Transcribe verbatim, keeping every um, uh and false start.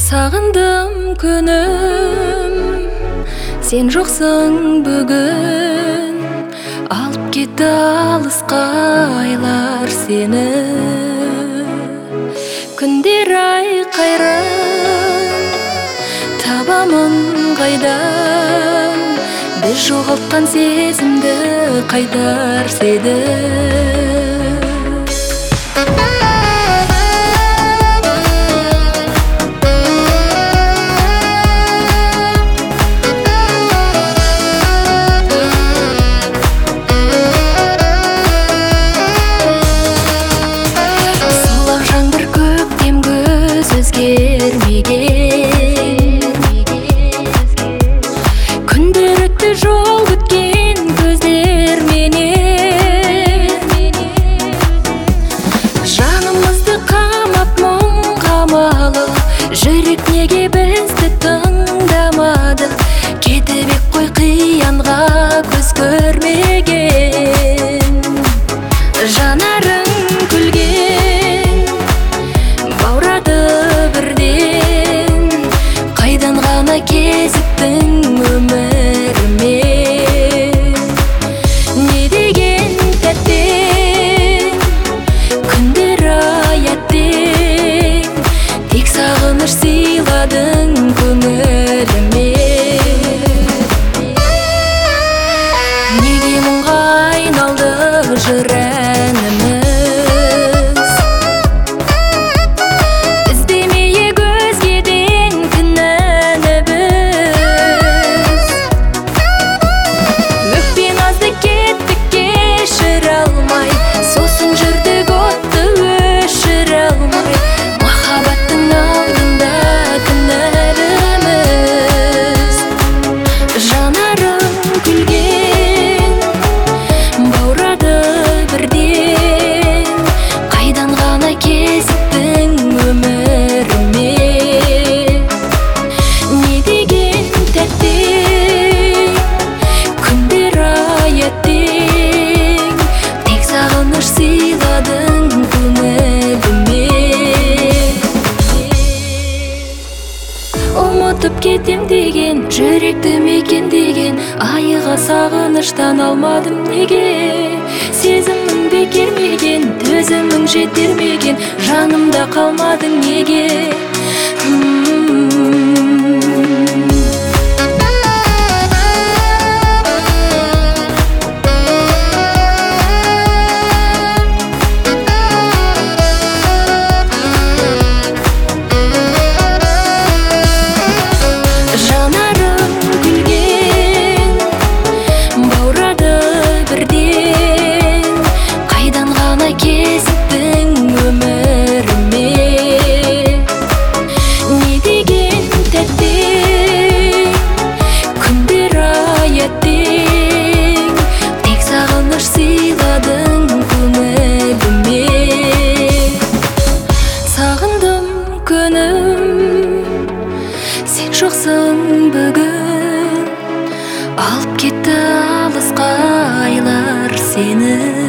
Сағындым күнім, сен жоқсың бүгін. Алып кетті алысқа айлар сені. Күндер айқайрым, табамын қайдан. Біз жоғалтқан сезімді қайтарса еді. Күндер өтті жол күткен көздер менен. Жанымызды қамап мұң қамалы, жүрек неге бізді тыңдамады. Кетіп ек қой қиянға көз көрмеген. Жанарың күлген, баурады бірден. Қайдан ғана кезіктің өміріме. Не деген тәттен, күндер аяттен. Тек сағыныш сыйладың көңіліме. Неге мұңға айналды жыр әніміз. Іздемейік өзгеден кінәні біз. Өкпе назды кеттік кешіре алмай, сосын жүрдік отты өшіре алмай. Махаббаттың алдында кінәліміз. Жанарың күлген, баурады бірден. Қайдан ғана кезіктің өміріме. Не деген тәттен, күндер аяттен. Тек сағыныш сыйладың көңіліме. Ұмытып кетем деген, жүректі мекендеген. Айыға сағыныштан алмадым неге. Сезімің бекермеген, төзімің жетермеген. Жанымда қалмадың неге. Жанарың күлген, баурады бірден. Қайдан ғана кезіктің өміріме. Не деген тәттен, күндер аяттен. Тек сағыныш сыйладың көңіліме. Сағындым күнім, сен жоқсың бүгін. Алып кетті алысқа айлар сені.